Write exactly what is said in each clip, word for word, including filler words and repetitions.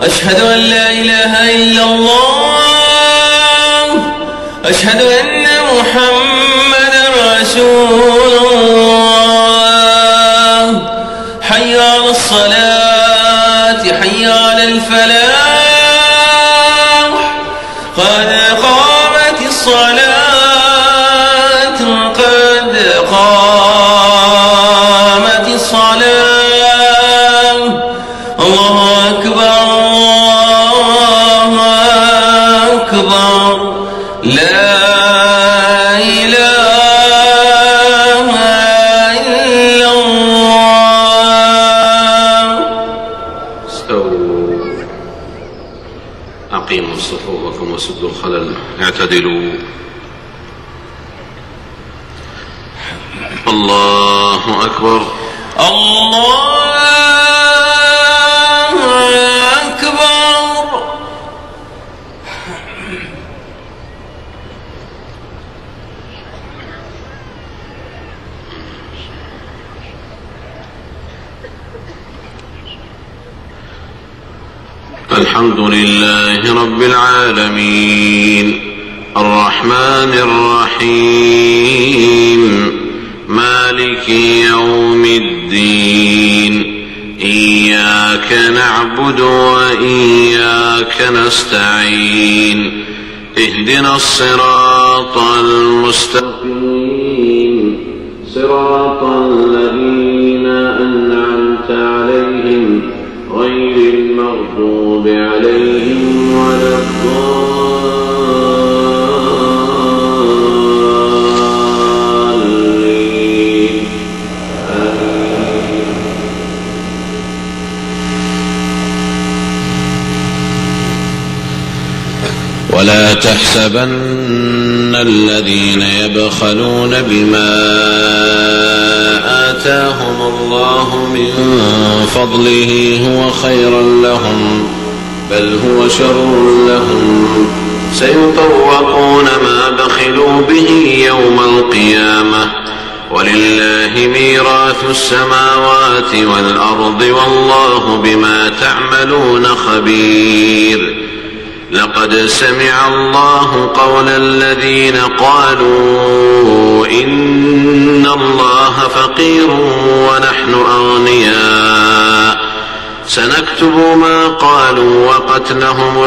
أشهد أن لا إله إلا الله. أشهد أن محمدا رسول الله. حي على الصلاة، حي على الفلاح، قد قامت الصلاة، قد قامت الصلاة. الله أكبر، الله أكبر، لا إله إلا الله. استووا، أقيموا صفوفكم وسدوا الخلل، اعتدلوا. الله أكبر، الله أكبر. الحمد لله رب العالمين، الرحمن الرحيم، مالك يوم الدين. إياك نعبد وإياك نستعين. اهدنا الصراط المستقيم، صراط الذين أنعمت عليهم غير المغضوب عليهم ولا الضالين. ولا تحسبن الذين يبخلون بما آتاهم الله من فضله هو خيرا لهم، بل هو شر لهم. سيطوقون ما بخلوا به يوم القيامة، ولله ميراث السماوات والأرض، والله بما تعملون خبير. لقد سمع الله قول الذين قالوا إن الله فقير ونحن أغنياء، سنكتب ما قالوا وقتلهم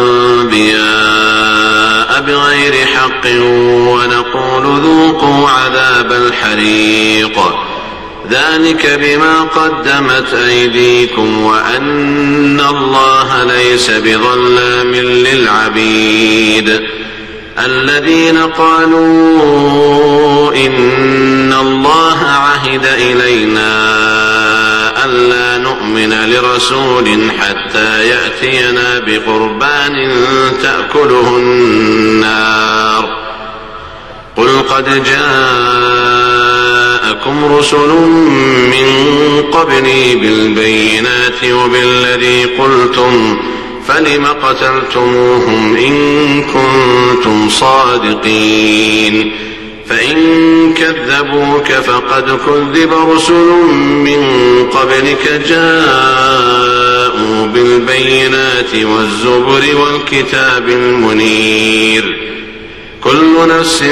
الأنبياء بغير حق، ونقول ذوقوا عذاب الحريق، ذلك بما قدمت أيديكم وأن الله ليس بظلام للعبيد. الذين قالوا إن الله عهد إلينا ألا نؤمن لرسول حتى يأتينا بقربان تأكله النار، قل قد جاءكم رسل من قبلي بالبينات وبالذي قلتم، فلم قتلتموهم إن كنتم صادقين. فإن كذبوك فقد كذب رسل من قبلك جاءوا بالبينات والزبر والكتاب المنير. كل نفس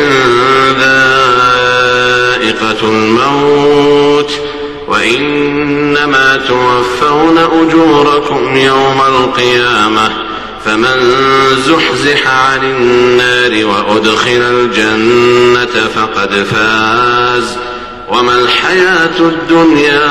ذائقة الموت، وإنما توفون أجوركم يوم القيامة، فمن زحزح عن النار وأدخل الجنة فقد فاز، وما الحياة الدنيا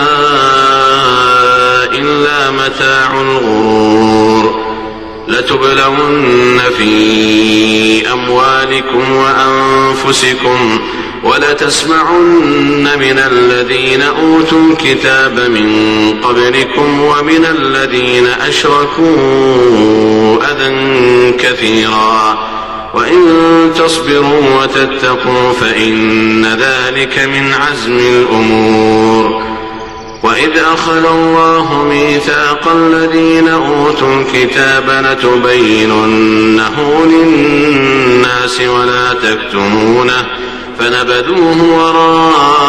إلا متاع الغرور. لتبلون في أموالكم وأنفسكم ولتسمعن من الذين أوتوا الكتاب من قبلكم ومن الذين أشركوا أذى كثيرا، وإن تصبروا وتتقوا فإن ذلك من عزم الأمور. وإذ أخذ الله ميثاق الذين أوتوا الكتاب لتبيننه للناس ولا تكتمونه، فنبذوه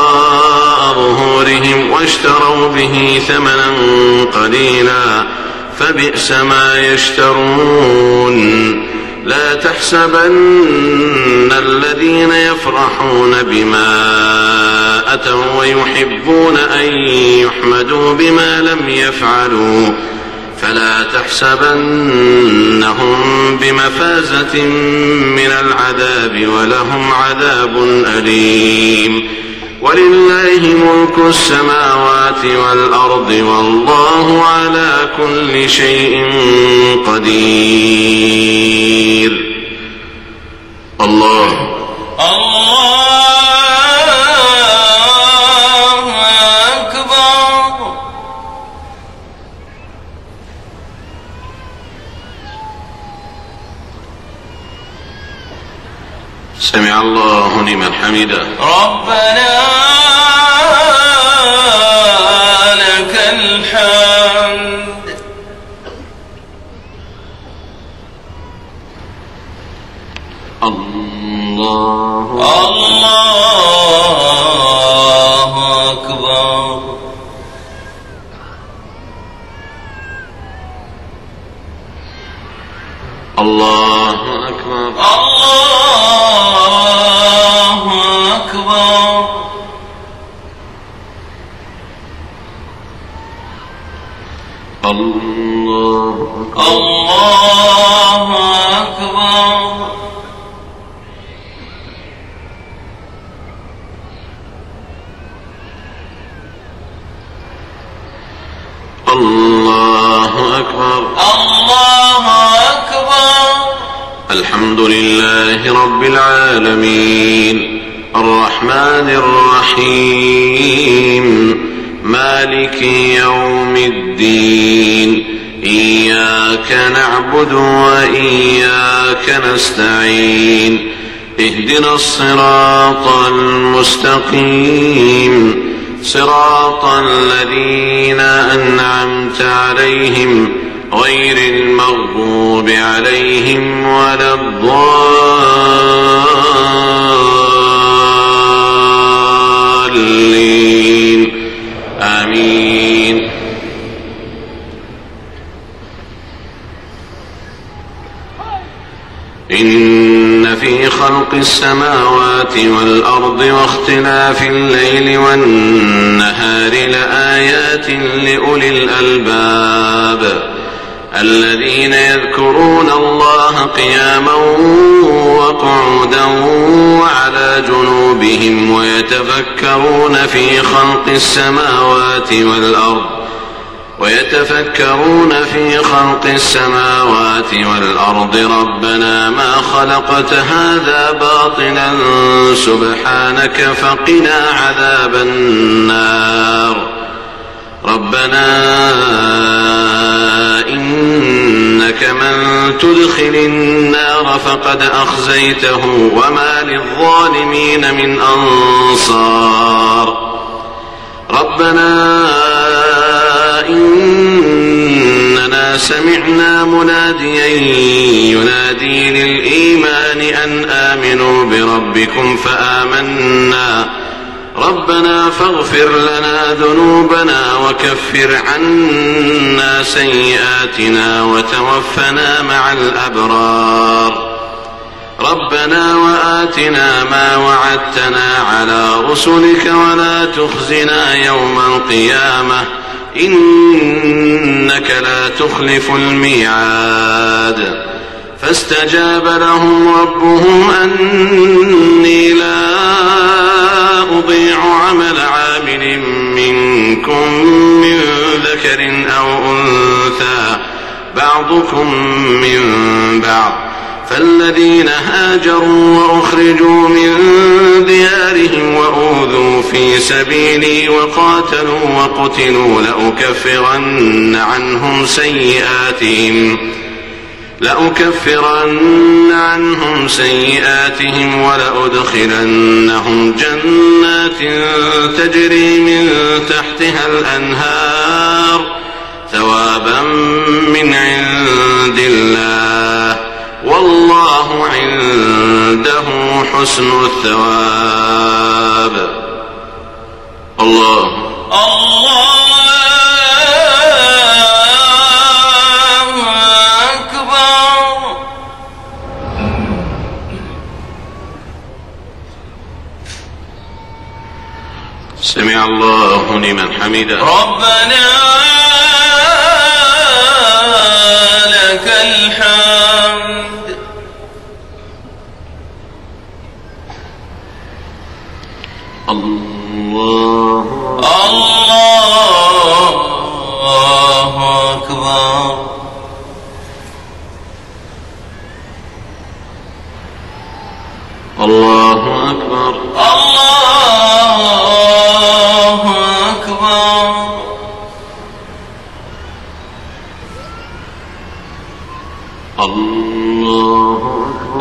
وراء ظهورهم واشتروا به ثمنا قليلا، فبئس ما يشترون لا تحسبن الذين يفرحون بما أتوا ويحبون أن يحمدوا بما لم يفعلوا فلا تحسبنهم بمفازة من العذاب ولهم عذاب أليم ولله ملك السماوات والأرض والله على كل شيء قدير. الله الله أكبر. سمع الله لمن حمده. ربنا لك الحمد. الله الله أكبر. الله أكبر. الله أكبر. الله أكبر. الله أكبر. الله أكبر. الله أكبر. الحمد لله رب العالمين الرحمن الرحيم مالك يوم الدين إياك نعبد وإياك نستعين اهدنا الصراط المستقيم صراط الذين أنعمت عليهم غير المغضوب عليهم ولا الضالين آمين. إن في خلق السماوات والأرض واختلاف الليل والنهار لآيات لأولي الألباب الذين يذكرون الله قياما وقعودا وعلى جنوبهم ويتفكرون في خلق السماوات والأرض ويتفكرون في خلق السماوات والأرض ربنا ما خلقت هذا باطلا سبحانك فقنا عذاب النار. ربنا إنك من تدخل النار فقد أخزيته وما للظالمين من أنصار. ربنا إننا سمعنا مناديا ينادي للإيمان أن آمنوا بربكم فآمنا ربنا فاغفر لنا ذنوبنا وكفر عنا سيئاتنا وتوفنا مع الأبرار. ربنا وآتنا ما وعدتنا على رسلك ولا تخزنا يوم القيامة إنك لا تخلف الميعاد. فاستجاب لهم ربهم أني لا أضيع عمل عامل منكم من ذكر أو أنثى بعضكم من بعض فالذين هاجروا وأخرجوا من ديارهم وأوذوا في سبيلي وقاتلوا وقتلوا لأكفرن عنهم سيئاتهم لأكفرن عنهم سيئاتهم ولأدخلنهم جنات تجري من تحتها الأنهار ثوابا من عند الله والله عنده حسن الثواب. الله الله الله لمن حمده. ربنا لك الحمد. الله الله أكبر. الله أكبر. الله أكبر. الله أكبر.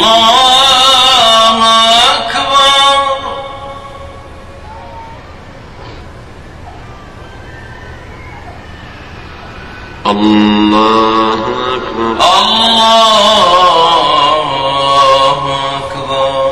الله أكبر. الله أكبر. الله أكبر.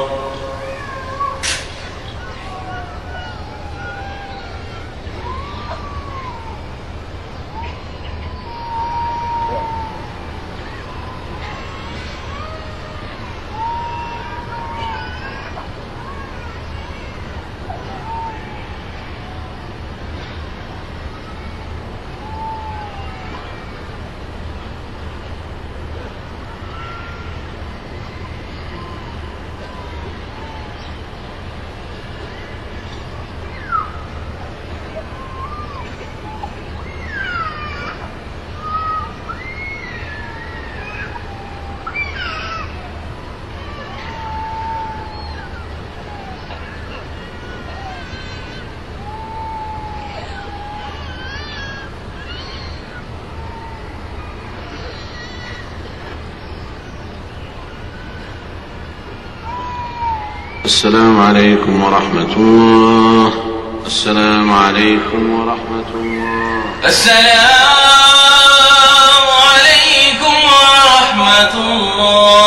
السلام عليكم ورحمة الله. السلام عليكم ورحمة الله. السلام عليكم ورحمة الله.